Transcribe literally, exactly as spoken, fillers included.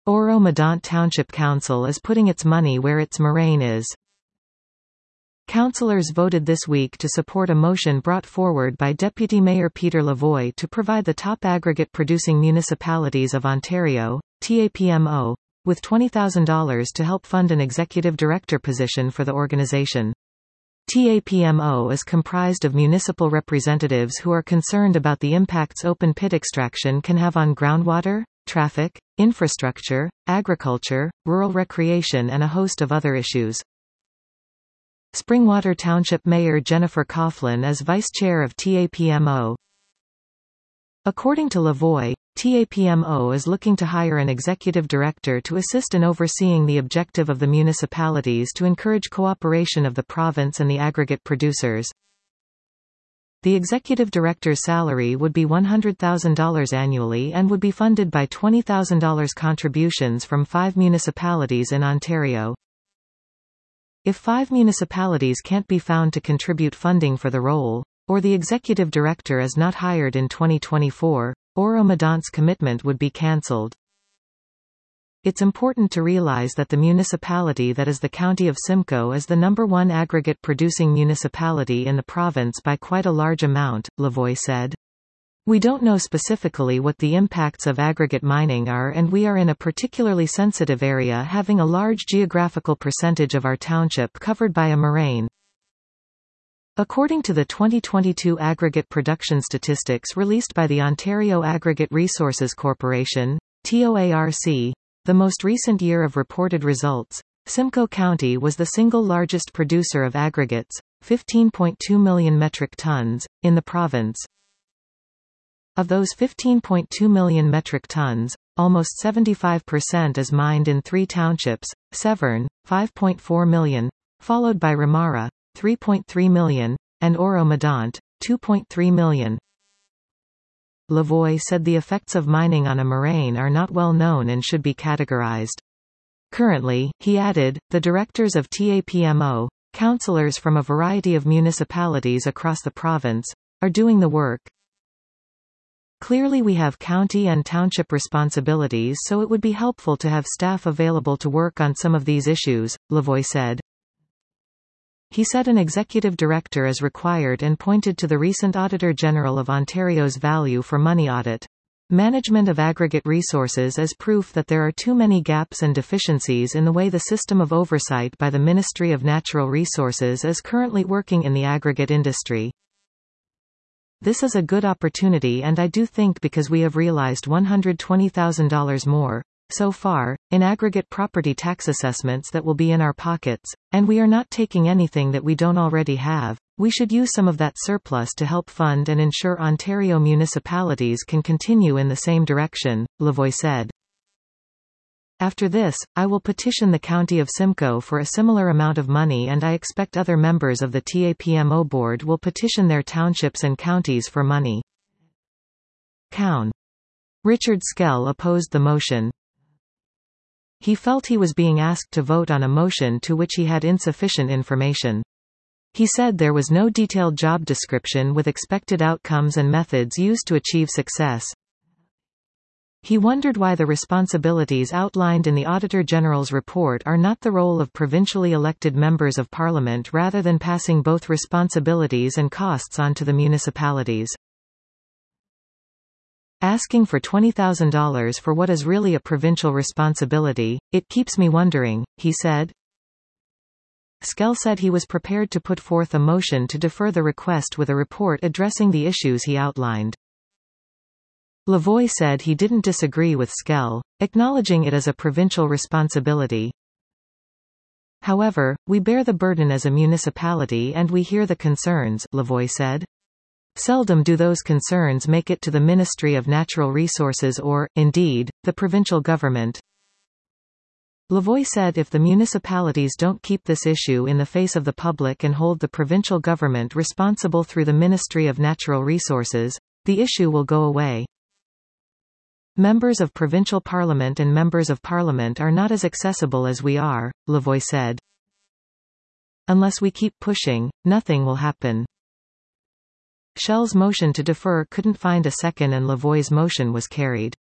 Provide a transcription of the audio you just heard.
Oro-Medonte Township Council is putting its money where its moraine is. Councillors voted this week to support a motion brought forward by Deputy Mayor Peter Lavoie to provide the top aggregate-producing municipalities of Ontario, T A P M O, with twenty thousand dollars to help fund an executive director position for the organisation. T A P M O is comprised of municipal representatives who are concerned about the impacts open-pit extraction can have on groundwater, traffic, infrastructure, agriculture, rural recreation and a host of other issues. Springwater Township Mayor Jennifer Coughlin is vice chair of T A P M O. According to Lavoie, T A P M O is looking to hire an executive director to assist in overseeing the objective of the municipalities to encourage cooperation of the province and the aggregate producers. The executive director's salary would be one hundred thousand dollars annually and would be funded by twenty thousand dollars contributions from five municipalities in Ontario. If five municipalities can't be found to contribute funding for the role, or the executive director is not hired in twenty twenty-four, Oro-Medonte's commitment would be cancelled. It's important to realize that the municipality that is the County of Simcoe is the number one aggregate producing municipality in the province by quite a large amount, Lavoie said. We don't know specifically what the impacts of aggregate mining are, and we are in a particularly sensitive area having a large geographical percentage of our township covered by a moraine. According to the twenty twenty-two aggregate production statistics released by the Ontario Aggregate Resources Corporation, T O A R C, the most recent year of reported results, Simcoe County was the single largest producer of aggregates, fifteen point two million metric tons, in the province. Of those fifteen point two million metric tons, almost seventy-five percent is mined in three townships: Severn, five point four million, followed by Ramara, three point three million, and Oro-Medonte, two point three million. Lavoie said the effects of mining on a moraine are not well known and should be categorized. Currently, he added, the directors of T A P M O, councillors from a variety of municipalities across the province, are doing the work. Clearly we have county and township responsibilities, so it would be helpful to have staff available to work on some of these issues, Lavoie said. He said an executive director is required and pointed to the recent Auditor General of Ontario's value for money audit. Management of aggregate resources as proof that there are too many gaps and deficiencies in the way the system of oversight by the Ministry of Natural Resources is currently working in the aggregate industry. This is a good opportunity, and I do think because we have realized one hundred twenty thousand dollars more, so far, in aggregate property tax assessments that will be in our pockets, and we are not taking anything that we don't already have, we should use some of that surplus to help fund and ensure Ontario municipalities can continue in the same direction, Lavoie said. After this, I will petition the County of Simcoe for a similar amount of money, and I expect other members of the T A P M O board will petition their townships and counties for money. Cown. Richard Skell opposed the motion. He felt he was being asked to vote on a motion to which he had insufficient information. He said there was no detailed job description with expected outcomes and methods used to achieve success. He wondered why the responsibilities outlined in the Auditor General's report are not the role of provincially elected members of Parliament rather than passing both responsibilities and costs on to the municipalities. Asking for twenty thousand dollars for what is really a provincial responsibility, it keeps me wondering, he said. Skell said he was prepared to put forth a motion to defer the request with a report addressing the issues he outlined. Lavoie said he didn't disagree with Skell, acknowledging it as a provincial responsibility. However, we bear the burden as a municipality and we hear the concerns, Lavoie said. Seldom do those concerns make it to the Ministry of Natural Resources or, indeed, the provincial government. Lavoie said if the municipalities don't keep this issue in the face of the public and hold the provincial government responsible through the Ministry of Natural Resources, the issue will go away. Members of provincial parliament and members of parliament are not as accessible as we are, Lavoie said. Unless we keep pushing, nothing will happen. Skell's motion to defer couldn't find a second and Lavoie's motion was carried.